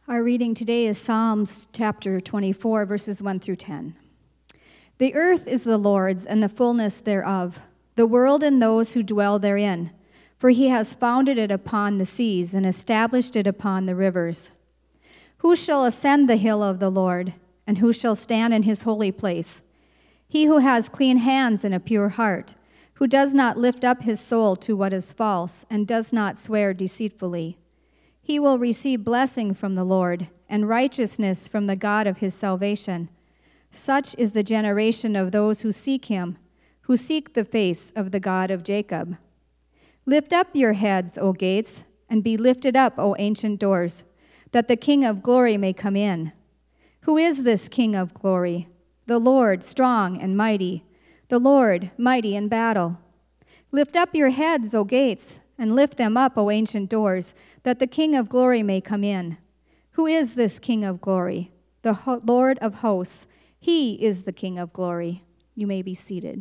Our reading today is Psalms chapter 24, verses 1 through 10. The earth is the Lord's and the fullness thereof, the world and those who dwell therein. For he has founded it upon the seas and established it upon the rivers. Who shall ascend the hill of the Lord, and who shall stand in his holy place? He who has clean hands and a pure heart, who does not lift up his soul to what is false, and does not swear deceitfully. He will receive blessing from the Lord, and righteousness from the God of his salvation. Such is the generation of those who seek him, who seek the face of the God of Jacob. Lift up your heads, O gates, and be lifted up, O ancient doors, that the King of glory may come in. Who is this King of glory? The Lord, strong and mighty, the Lord, mighty in battle. Lift up your heads, O gates, and lift them up, O ancient doors, that the King of glory may come in. Who is this King of glory? The Lord of hosts. He is the King of glory. You may be seated.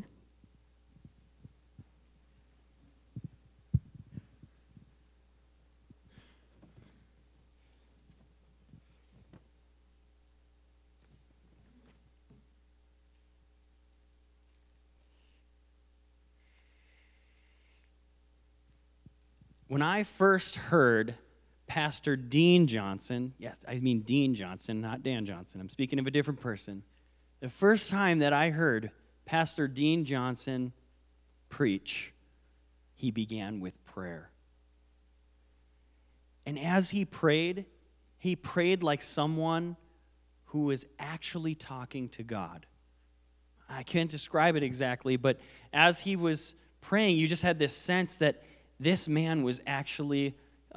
When I first heard Pastor Dean Johnson, yes, I mean Dean Johnson, not Dan Johnson. I'm speaking of a different person. The first time that I heard Pastor Dean Johnson preach, he began with prayer. And as he prayed like someone who was actually talking to God. I can't describe it exactly, but as he was praying, you just had this sense that this man was actually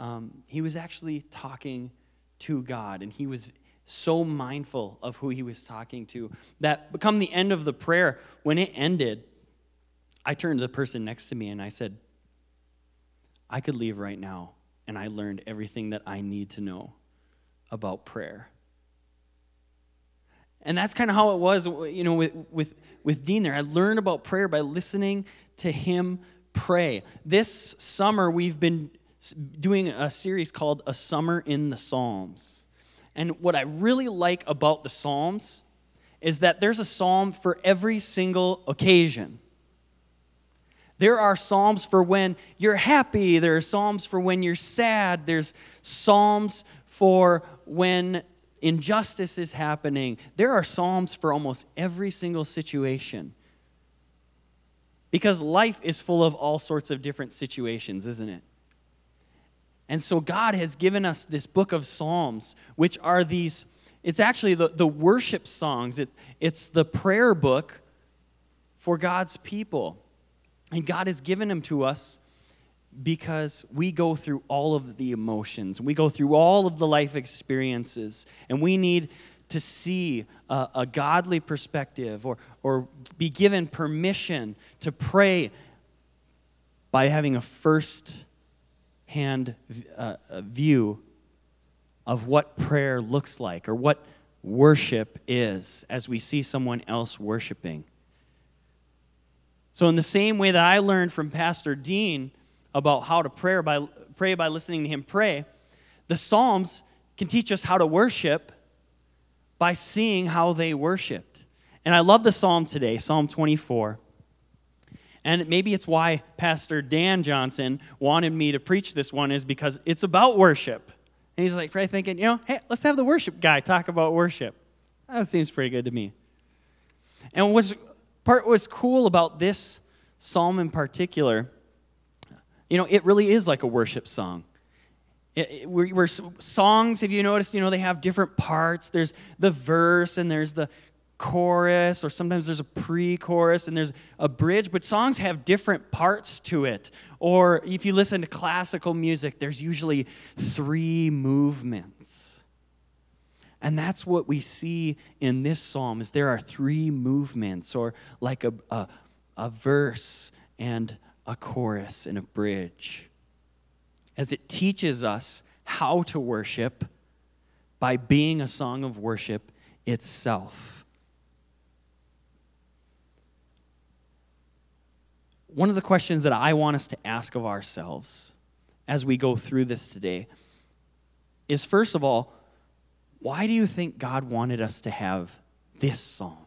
talking to God, and he was so mindful of who he was talking to that become the end of the prayer, when it ended, I turned to the person next to me and I said, I could leave right now, and I learned everything that I need to know about prayer. And that's kind of how it was, with Dean there. I learned about prayer by listening to him pray. This summer, we've been doing a series called A Summer in the Psalms. And what I really like about the Psalms is that there's a psalm for every single occasion. There are psalms for when you're happy. There are psalms for when you're sad. There's psalms for when injustice is happening. There are psalms for almost every single situation. Because life is full of all sorts of different situations, isn't it? And so God has given us this book of Psalms, which are these, it's actually the worship songs. It's the prayer book for God's people. And God has given them to us because we go through all of the emotions. We go through all of the life experiences. And we need to see a godly perspective or be given permission to pray by having a first-hand view of what prayer looks like or what worship is as we see someone else worshiping. So in the same way that I learned from Pastor Dean about how to pray by listening to him pray, the Psalms can teach us how to worship by seeing how they worshiped. And I love the psalm today, Psalm 24. And maybe it's why Pastor Dan Johnson wanted me to preach this one, is because it's about worship. And he's like, probably thinking, hey, let's have the worship guy talk about worship. That seems pretty good to me. And what's cool about this psalm in particular, it really is like a worship song. We're songs, have you noticed, they have different parts. There's the verse and there's the chorus, or sometimes there's a pre-chorus and there's a bridge, but songs have different parts to it. Or if you listen to classical music, there's usually 3 movements. And that's what we see in this psalm, is there are 3 movements, or like a verse and a chorus and a bridge, as it teaches us how to worship by being a song of worship itself. One of the questions that I want us to ask of ourselves as we go through this today is, first of all, why do you think God wanted us to have this psalm?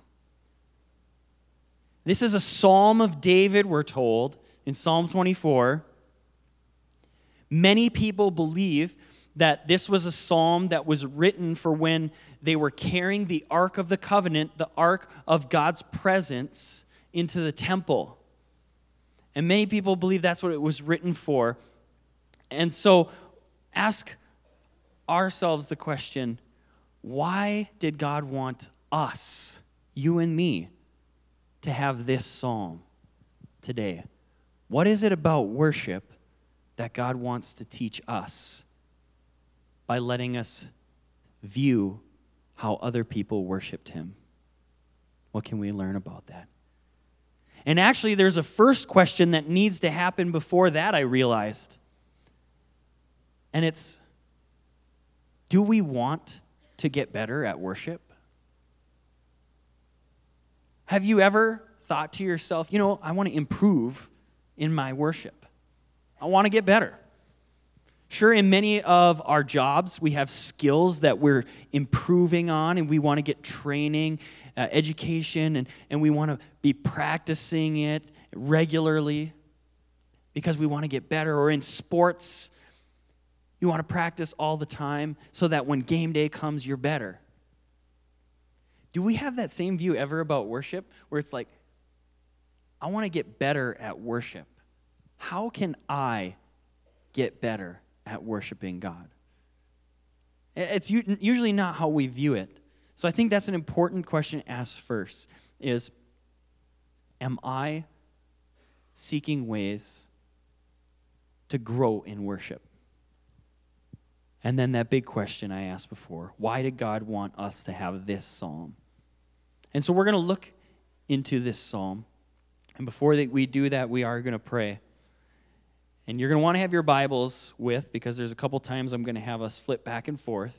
This is a psalm of David, we're told, in Psalm 24. Many people believe that this was a psalm that was written for when they were carrying the Ark of the Covenant, the Ark of God's presence, into the temple. And many people believe that's what it was written for. And so ask ourselves the question, why did God want us, you and me, to have this psalm today? What is it about worship that God wants to teach us by letting us view how other people worshiped him? What can we learn about that? And actually, there's a first question that needs to happen before that, I realized. And it's, do we want to get better at worship? Have you ever thought to yourself, I want to improve in my worship. I want to get better. Sure, in many of our jobs, we have skills that we're improving on, and we want to get training, education, and we want to be practicing it regularly because we want to get better. Or in sports, you want to practice all the time so that when game day comes, you're better. Do we have that same view ever about worship, where it's like, I want to get better at worship? How can I get better at worshiping God? It's usually not how we view it. So I think that's an important question to ask first is, am I seeking ways to grow in worship? And then that big question I asked before, why did God want us to have this psalm? And so we're going to look into this psalm. And before we do that, we are going to pray. And you're going to want to have your Bibles with, because there's a couple times I'm going to have us flip back and forth.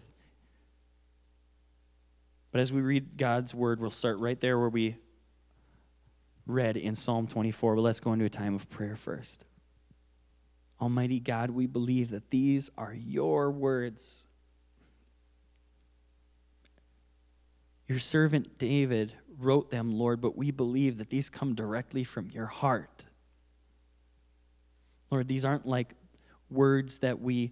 But as we read God's word, we'll start right there where we read in Psalm 24. But let's go into a time of prayer first. Almighty God, we believe that these are your words. Your servant David wrote them, Lord, but we believe that these come directly from your heart. Lord, these aren't like words that we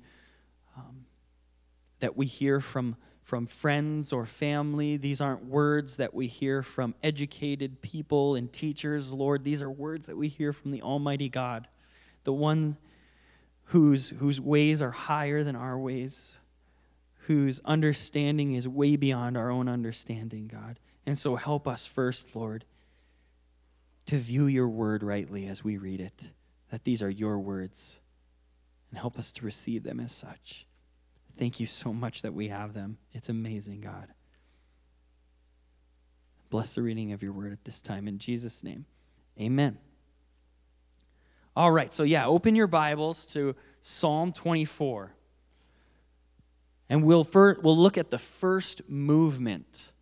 hear from friends or family. These aren't words that we hear from educated people and teachers. Lord, these are words that we hear from the Almighty God, the one whose ways are higher than our ways, whose understanding is way beyond our own understanding, God. And so help us first, Lord, to view your word rightly as we read it, that these are your words, and help us to receive them as such. Thank you so much that we have them. It's amazing, God. Bless the reading of your word at this time. In Jesus' name, amen. All right, so open your Bibles to Psalm 24. And we'll look at the first movement,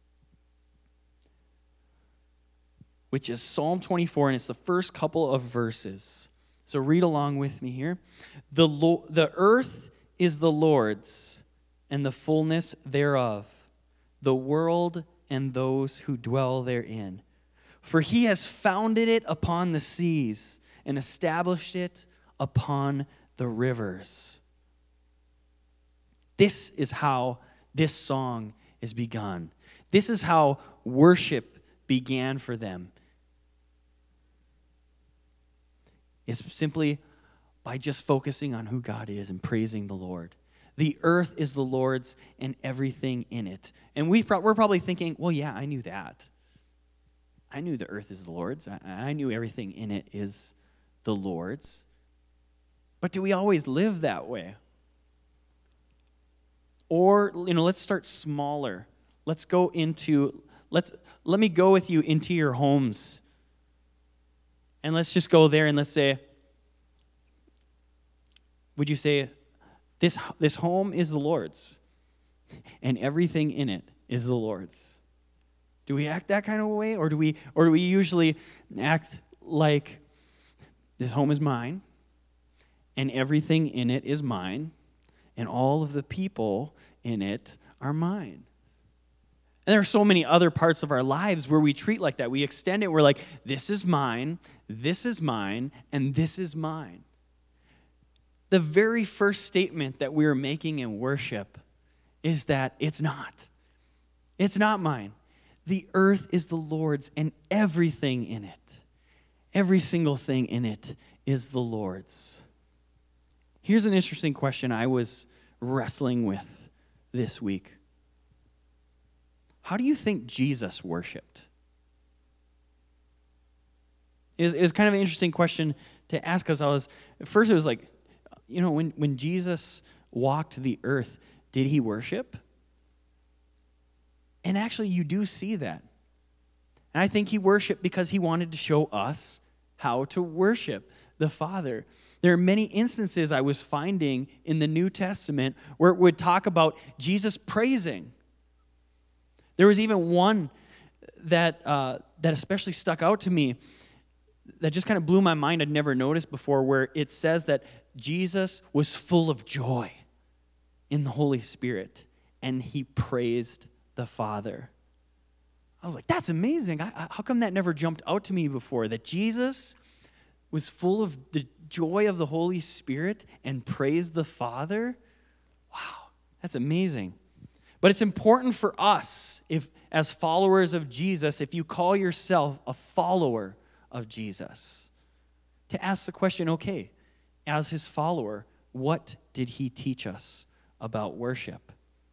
which is Psalm 24, and it's the first couple of verses. So read along with me here. The earth is the Lord's, and the fullness thereof, the world and those who dwell therein. For he has founded it upon the seas, and established it upon the rivers. This is how this song is begun. This is how worship began for them. It's simply by just focusing on who God is and praising the Lord. The earth is the Lord's and everything in it. And we're probably thinking, well, yeah, I knew that. I knew the earth is the Lord's. I knew everything in it is the Lord's. But do we always live that way? Or, let's start smaller. Let me go with you into your homes. And let's just go there and let's say, would you say, this home is the Lord's, and everything in it is the Lord's? Do we act that kind of way, or do we usually act like this home is mine, and everything in it is mine, and all of the people in it are mine. And there are so many other parts of our lives where we treat like that. We extend it. We're like, this is mine, and this is mine. The very first statement that we are making in worship is that it's not. It's not mine. The earth is the Lord's and everything in it. Every single thing in it is the Lord's. Here's an interesting question I was wrestling with this week. How do you think Jesus worshiped? It was kind of an interesting question to ask because at first it was like, when Jesus walked the earth, did he worship? And actually you do see that. And I think he worshiped because he wanted to show us how to worship the Father. There are many instances I was finding in the New Testament where it would talk about Jesus praising. There was even one that especially stuck out to me that just kind of blew my mind. I'd never noticed before, where it says that Jesus was full of joy in the Holy Spirit, and he praised the Father. I was like, that's amazing. How come that never jumped out to me before? That Jesus was full of the joy of the Holy Spirit and praised the Father? Wow, that's amazing. But it's important for us, as followers of Jesus, if you call yourself a follower of Jesus, to ask the question, okay, as his follower, what did he teach us about worship?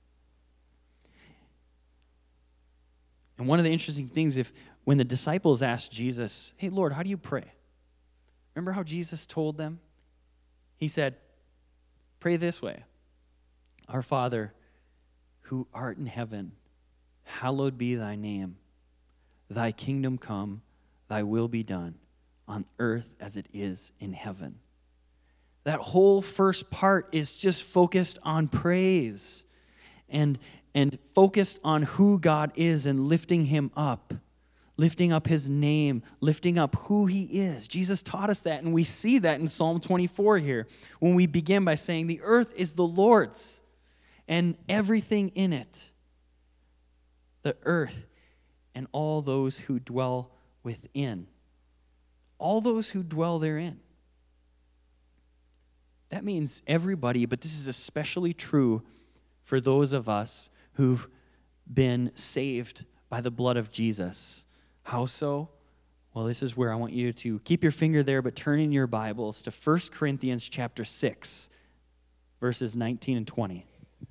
And one of the interesting things, when the disciples asked Jesus, hey, Lord, how do you pray? Remember how Jesus told them? He said, pray this way. Our Father, who art in heaven, hallowed be thy name. Thy kingdom come, thy will be done, on earth as it is in heaven. That whole first part is just focused on praise and focused on who God is and lifting him up, lifting up his name, lifting up who he is. Jesus taught us that, and we see that in Psalm 24 here when we begin by saying, the earth is the Lord's and everything in it, the earth and all those who dwell within, all those who dwell therein. That means everybody, but this is especially true for those of us who've been saved by the blood of Jesus. How so? Well, this is where I want you to keep your finger there, but turn in your Bibles to 1 Corinthians chapter 6, verses 19 and 20.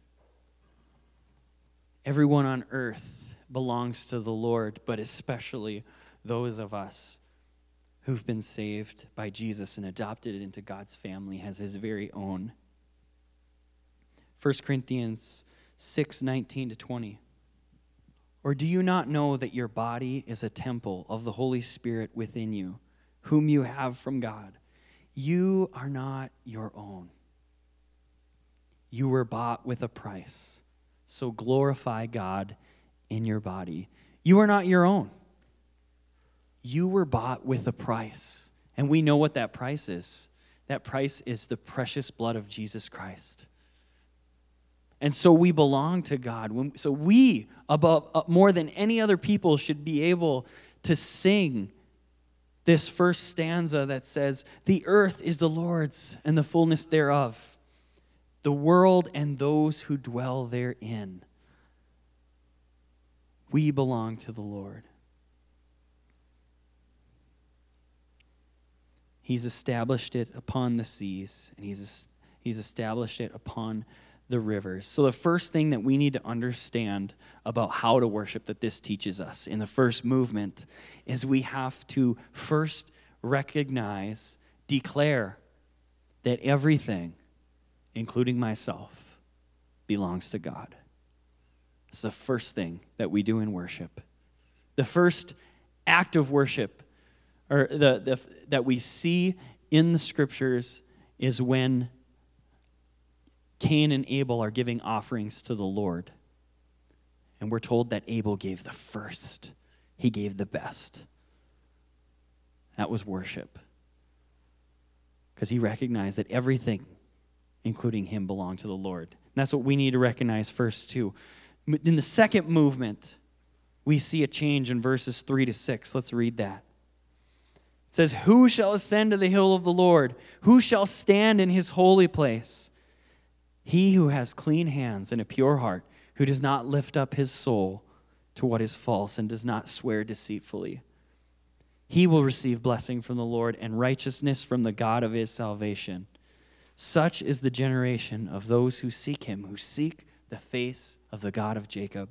Everyone on earth belongs to the Lord, but especially those of us who've been saved by Jesus and adopted into God's family as his very own. 1 Corinthians 6, 19 to 20. Or do you not know that your body is a temple of the Holy Spirit within you, whom you have from God? You are not your own. You were bought with a price. So glorify God in your body. You are not your own. You were bought with a price. And we know what that price is. That price is the precious blood of Jesus Christ. And so we belong to God. So we, above more than any other people, should be able to sing this first stanza that says, the earth is the Lord's and the fullness thereof, the world and those who dwell therein. We belong to the Lord. He's established it upon the seas, and he's established it upon the rivers. So the first thing that we need to understand about how to worship that this teaches us in the first movement is we have to first recognize, declare that everything, including myself, belongs to God. It's the first thing that we do in worship. The first act of worship or that we see in the scriptures is when Cain and Abel are giving offerings to the Lord. And we're told that Abel gave the first. He gave the best. That was worship. Because he recognized that everything, including him, belonged to the Lord. And that's what we need to recognize first, too. In the second movement, we see a change in verses 3 to 6. Let's read that. It says, "Who shall ascend to the hill of the Lord? Who shall stand in his holy place? He who has clean hands and a pure heart, who does not lift up his soul to what is false and does not swear deceitfully. He will receive blessing from the Lord and righteousness from the God of his salvation. Such is the generation of those who seek him, who seek the face of the God of Jacob.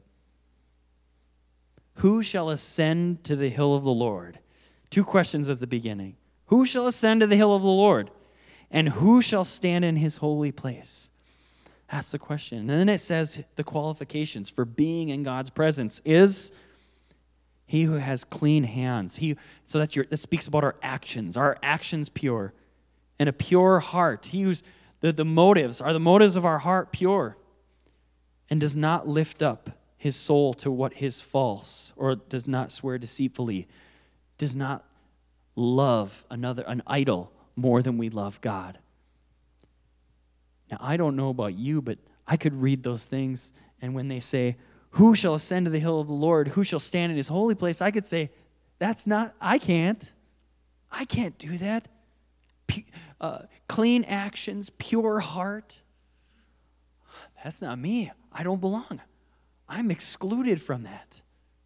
Who shall ascend to the hill of the Lord?" Two questions at the beginning. Who shall ascend to the hill of the Lord? And who shall stand in his holy place? That's the question. And then it says the qualifications for being in God's presence is he who has clean hands. So that speaks about our actions pure, and a pure heart. He who's the motives of our heart pure, and does not lift up his soul to what is false, or does not swear deceitfully, does not love an idol more than we love God. Now, I don't know about you, but I could read those things, and when they say, "Who shall ascend to the hill of the Lord? Who shall stand in his holy place?" I could say, I can't do that. Clean actions, pure heart. That's not me. I don't belong. I'm excluded from that.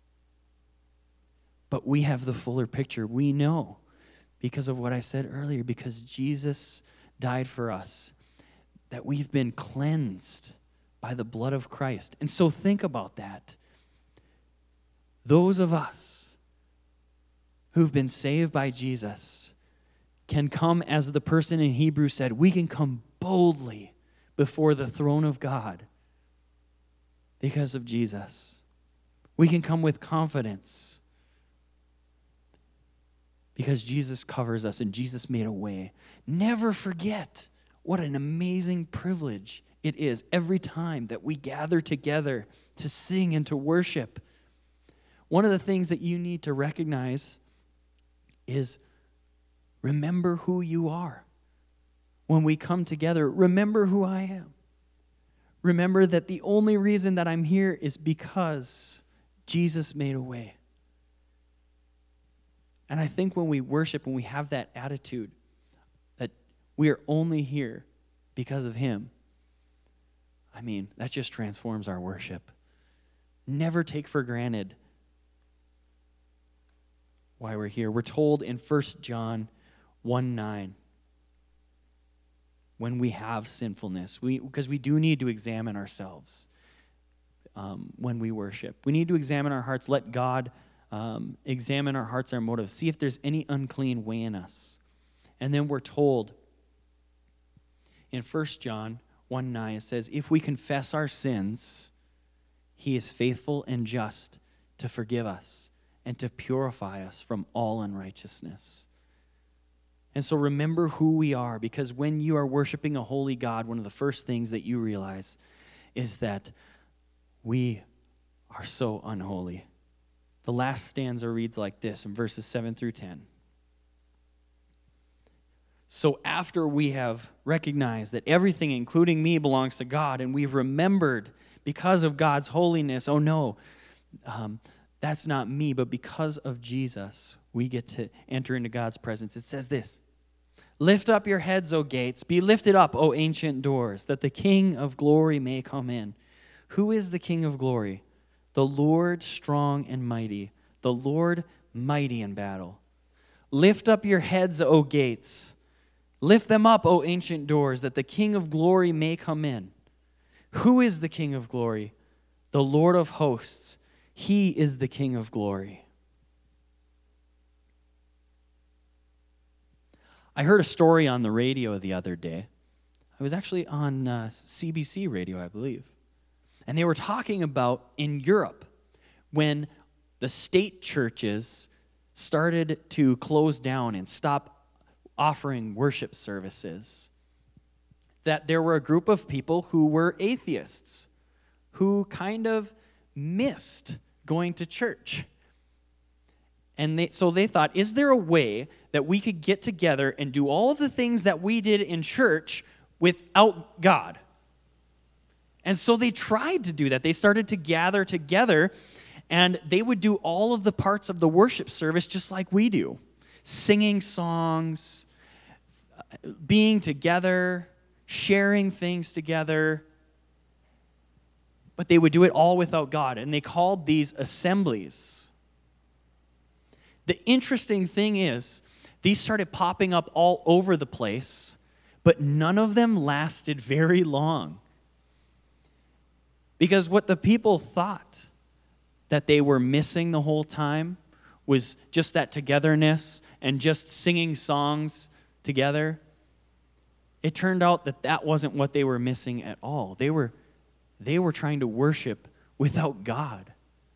But we have the fuller picture. We know, because of what I said earlier, because Jesus died for us, that we've been cleansed by the blood of Christ. And so think about that. Those of us who've been saved by Jesus can come, as the person in Hebrews said, we can come boldly before the throne of God because of Jesus. We can come with confidence because Jesus covers us and Jesus made a way. Never forget what an amazing privilege it is every time that we gather together to sing and to worship. One of the things that you need to recognize is remember who you are. When we come together, remember who I am. Remember that the only reason that I'm here is because Jesus made a way. And I think when we worship, when we have that attitude that we are only here because of him, that just transforms our worship. Never take for granted why we're here. We're told in 1 John 1:9, when we have sinfulness, because we do need to examine ourselves when we worship. We need to examine our hearts. Let God examine our hearts, our motives. See if there's any unclean way in us. And then we're told in 1 John 1:9, it says, if we confess our sins, he is faithful and just to forgive us and to purify us from all unrighteousness. And so remember who we are, because when you are worshiping a holy God, one of the first things that you realize is that we are so unholy. The last stanza reads like this in verses 7 through 10. So after we have recognized that everything, including me, belongs to God, and we've remembered because of God's holiness, oh no, that's not me, but because of Jesus, we get to enter into God's presence. It says this, lift up your heads, O gates, be lifted up, O ancient doors, that the King of glory may come in. Who is the King of glory? The Lord strong and mighty, the Lord mighty in battle. Lift up your heads, O gates. Lift them up, O ancient doors, that the King of glory may come in. Who is the King of glory? The Lord of hosts. He is the King of glory. I heard a story on the radio the other day. I was actually on CBC radio, I believe. And they were talking about in Europe when the state churches started to close down and stop offering worship services, that there were a group of people who were atheists who kind of missed going to church. And so they thought, is there a way that we could get together and do all of the things that we did in church without God? And so they tried to do that. They started to gather together, and they would do all of the parts of the worship service just like we do. Singing songs, being together, sharing things together. But they would do it all without God, and they called these assemblies. The interesting thing is, these started popping up all over the place, but none of them lasted very long. Because what the people thought that they were missing the whole time was just that togetherness and just singing songs together. It turned out that that wasn't what they were missing at all. They were trying to worship without God.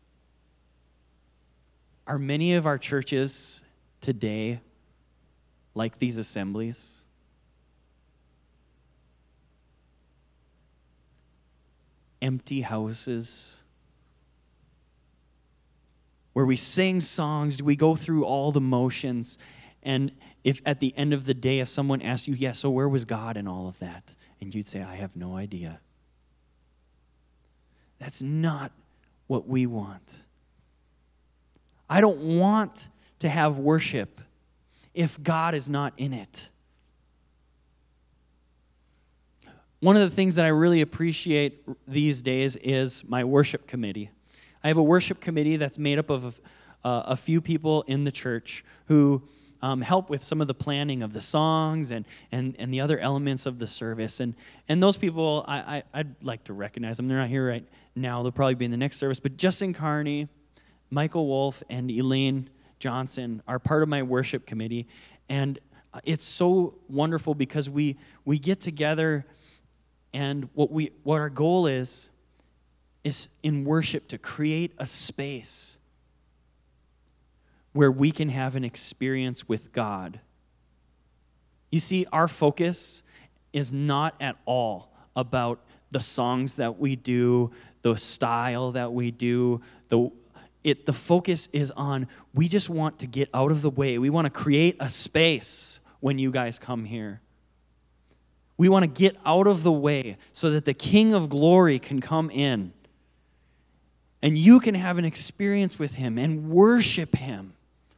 Are many of our churches today like these assemblies? Empty houses where we sing songs, do we go through all the motions? And if at the end of the day, if someone asks you, yeah, so where was God in all of that? And you'd say, I have no idea. That's not what we want. I don't want to have worship if God is not in it. One of the things that I really appreciate these days is my worship committee. I have a worship committee that's made up of a few people in the church who help with some of the planning of the songs and the other elements of the service. And those people, I'd like to recognize them. They're not here right now. They'll probably be in the next service. But Justin Carney, Michael Wolf, and Elaine Johnson are part of my worship committee. And it's so wonderful because we get together, and what our goal is in worship to create a space where we can have an experience with God. You see, our focus is not at all about the songs that we do, the style that we do. The focus is on, we just want to get out of the way. We want to create a space when you guys come here. We want to get out of the way so that the King of Glory can come in and you can have an experience with Him and worship Him.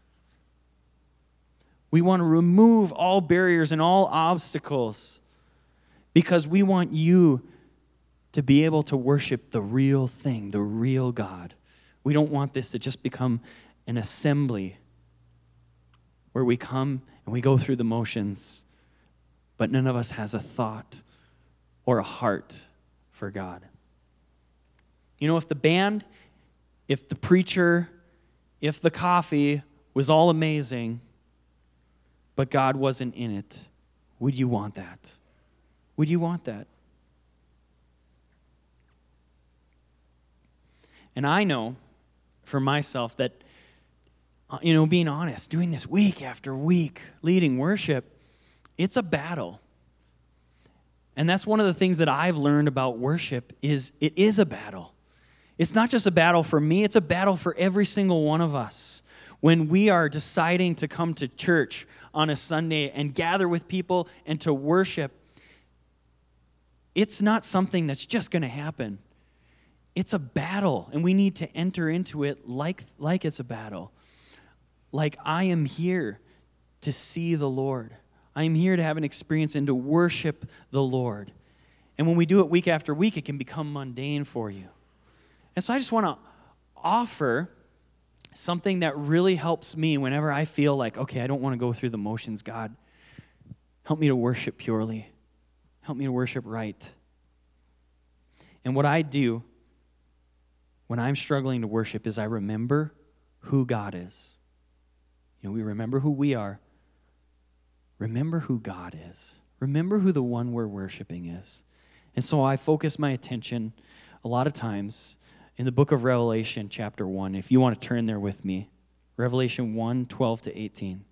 We want to remove all barriers and all obstacles because we want you to be able to worship the real thing, the real God. We don't want this to just become an assembly where we come and we go through the motions, but none of us has a thought or a heart for God. You know, if the band, if the preacher, if the coffee was all amazing, but God wasn't in it, would you want that? Would you want that? And I know for myself that, being honest, doing this week after week, leading worship, it's a battle. And that's one of the things that I've learned about worship is it is a battle. It's not just a battle for me, it's a battle for every single one of us. When we are deciding to come to church on a Sunday and gather with people and to worship, it's not something that's just going to happen. It's a battle, and we need to enter into it like it's a battle. Like, I am here to see the Lord. I am here to have an experience and to worship the Lord. And when we do it week after week, it can become mundane for you. And so I just want to offer something that really helps me whenever I feel like, okay, I don't want to go through the motions. God, help me to worship purely. Help me to worship right. And what I do when I'm struggling to worship is I remember who God is. We remember who we are. Remember who God is. Remember who the one we're worshiping is. And so I focus my attention a lot of times in the book of Revelation, chapter 1. If you want to turn there with me. Revelation 1, 12 to 18.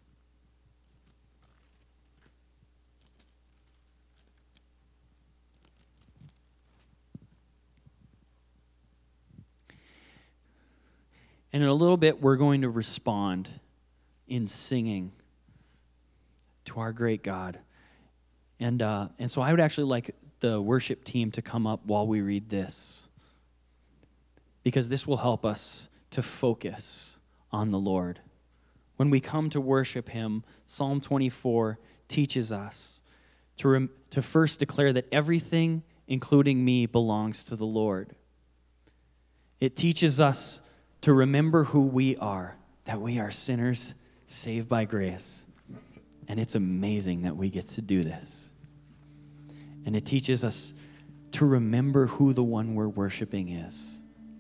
And in a little bit, we're going to respond in singing to our great God. And so I would actually like the worship team to come up while we read this, because this will help us to focus on the Lord. When we come to worship him, Psalm 24 teaches us to first declare that everything, including me, belongs to the Lord. It teaches us to remember who we are, that we are sinners saved by grace. And it's amazing that we get to do this. And it teaches us to remember who the one we're worshiping is.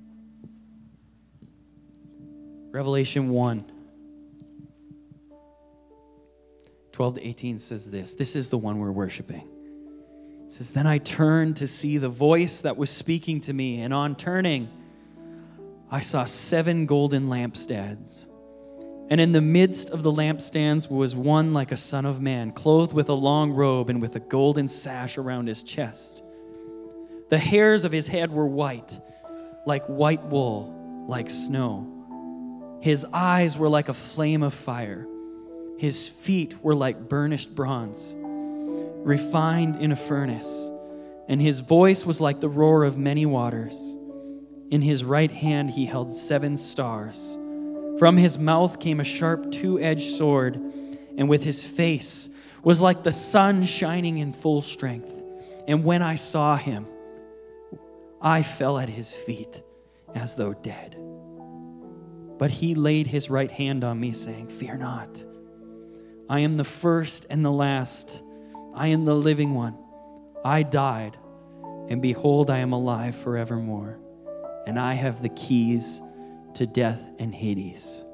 Revelation 1, 12 to 18 says this. This is the one we're worshiping. It says, "Then I turned to see the voice that was speaking to me, and on turning, I saw 7 golden lampstands. And in the midst of the lampstands was one like a son of man, clothed with a long robe and with a golden sash around his chest. The hairs of his head were white, like white wool, like snow. His eyes were like a flame of fire. His feet were like burnished bronze, refined in a furnace. And his voice was like the roar of many waters. In his right hand he held 7 stars. From his mouth came a sharp 2-edged sword, and with his face was like the sun shining in full strength. And when I saw him, I fell at his feet as though dead. But he laid his right hand on me, saying, 'Fear not. I am the first and the last. I am the living one. I died, and behold, I am alive forevermore. And I have the keys to death and Hades.'"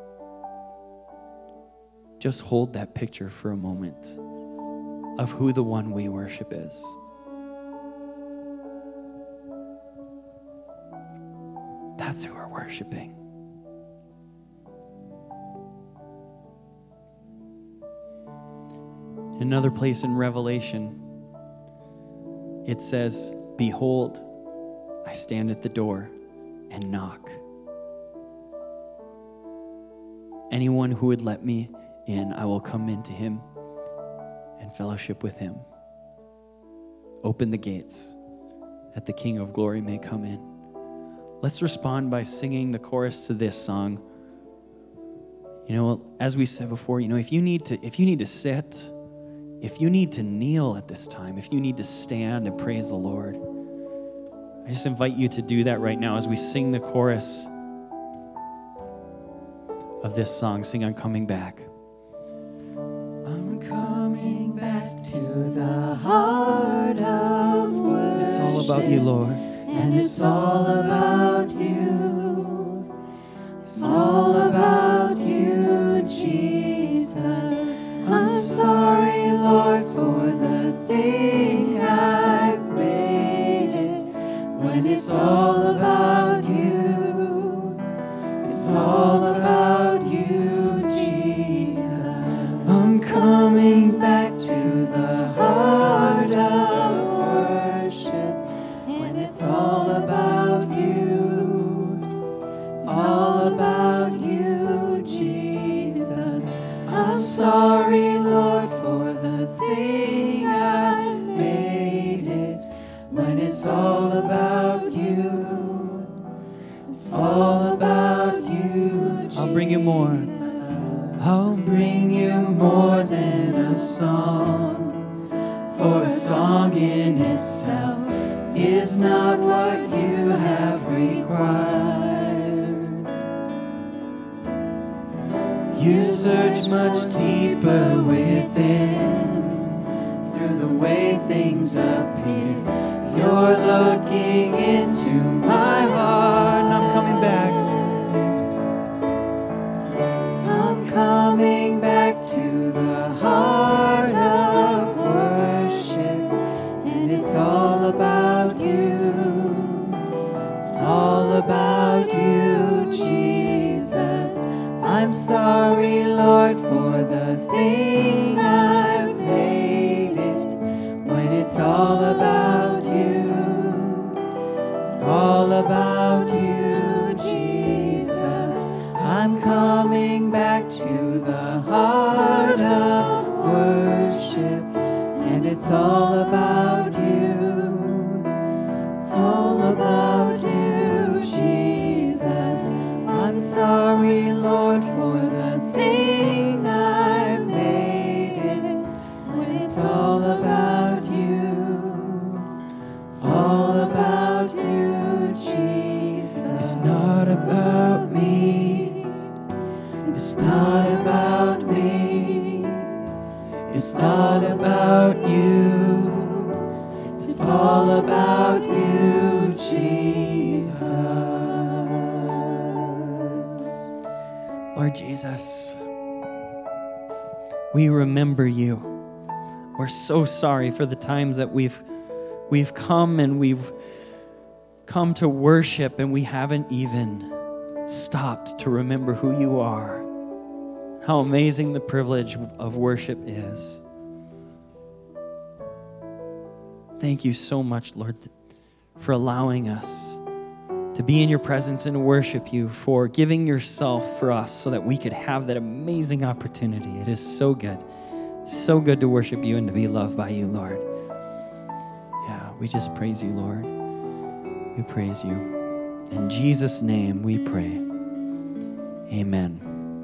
Just hold that picture for a moment of who the one we worship is. That's who we're worshiping. In another place in Revelation, it says, "Behold, I stand at the door and knock. Anyone who would let me in, I will come into him and fellowship with him. Open the gates, that the King of glory may come in." Let's respond by singing the chorus to this song. You know, as we said before, you know, if you need to sit, if you need to kneel at this time, if you need to stand and praise the Lord, I just invite you to do that right now as we sing the chorus of this song. Sing, "I'm coming back." I'm coming back to the heart of worship. It's all about you, Lord. And it's all about you. It's all about you, Jesus. I'm sorry, Lord, for the thing I've made it. When it's all about you, it's all about you, Jesus. I'm coming back to the heart of worship. When it's all about you, it's all about you, Jesus. I'm sorry, Lord, for the thing I've made it. When it's all about you, it's all about you, Jesus. I'll bring you more. I'll bring you more than a song, for a song in itself is not what you have required. You search much deeper within, through the way things appear. You're looking into my heart, and I'm coming back. I'm coming back to the heart of worship, and it's all about you. It's all about you, Jesus. I'm sorry, Lord, for the thing I've hated. When it's all about you, it's all about you, Jesus. I'm coming back to the heart of worship, and it's all about you. It's not about me, it's all about you. It's all about you, Jesus. Lord Jesus, we remember you. We're so sorry for the times that we've come and we've come to worship and we haven't even stopped to remember who you are. How amazing the privilege of worship is. Thank you so much, Lord, for allowing us to be in your presence and worship you, for giving yourself for us so that we could have that amazing opportunity. It is so good to worship you and to be loved by you, Lord. Yeah, we just praise you, Lord. We praise you. In Jesus' name we pray. Amen.